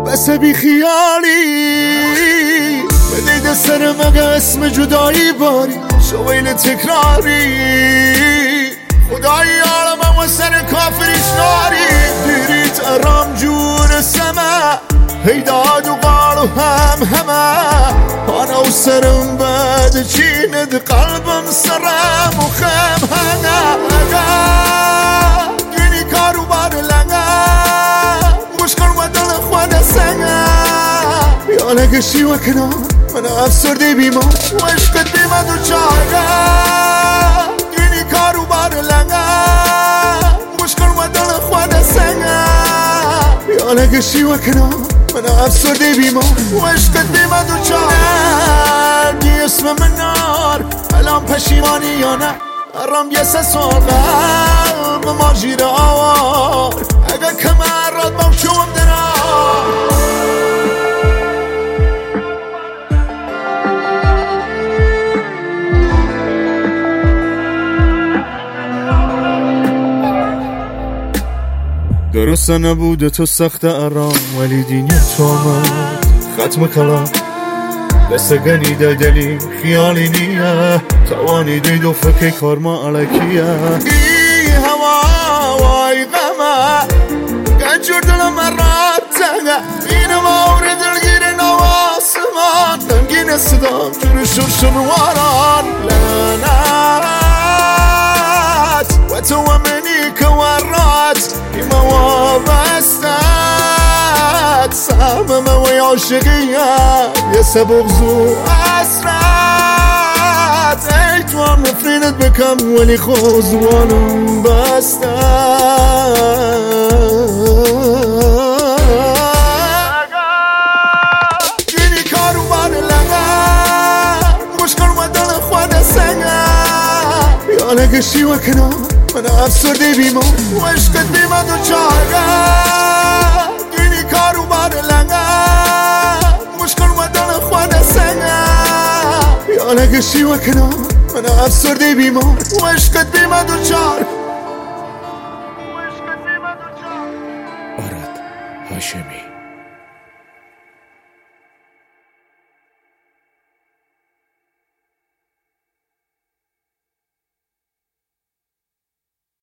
بس بی خیالی بدید سر مگه اسم جدایی باری شویل تکراری خدایی عالمم و سر کافریش ناری دیریت ارام جور سما هیداد و قال و همه انا و سرم بد چیند قلبم سرم و خم هنه دینی کارو بار لنگه مشکل و دل خود سنگه یا لگشی و کنار من افسرده بیمار و عشقت بیمه دو چاره دینی کارو بار لنگه مشکل و دل خود سنگه یا لگشی و کنار من افسرده بیمار و عشقت بیمه دو چاره دی اسم من نار الان پشیمانی یا نه ارام یه سه سال قلب ما جیر آوار اگه کمر راد بام شوم درار درسته نبوده تو سخت ارام ولی دینی تو آمد ختم کلام دستگنی دلی خیالی نیه توانی دید و فکر کار ما علکیه ای هوا وای غمه گنجور دلم مرات تنگه این مور دلگیر نواسمان تنگین صدام جور شرشر واران لعنت و تو و منی که ورات ایما وابستت سهمم و عاشقیه یه سبق زو اسرت ای تو هم نفرینت بکم ولی خوزوانم بستت گینی کارو بار لنگه مشکل و دل خود سنگه یا لگشی و کنار من افسرده بیمار و عشقت بیمه دو چاره دینی کارو بار لنگه مشکل و دل خود سنگه یا لگشی و کنار من افسرده بیمار و عشقت بیمه دو چاره آراد هاشمی